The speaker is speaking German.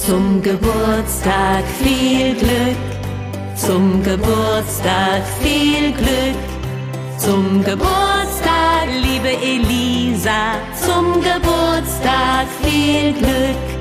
Zum Geburtstag viel Glück, zum Geburtstag viel Glück, zum Geburtstag, liebe Elisa, zum Geburtstag viel Glück.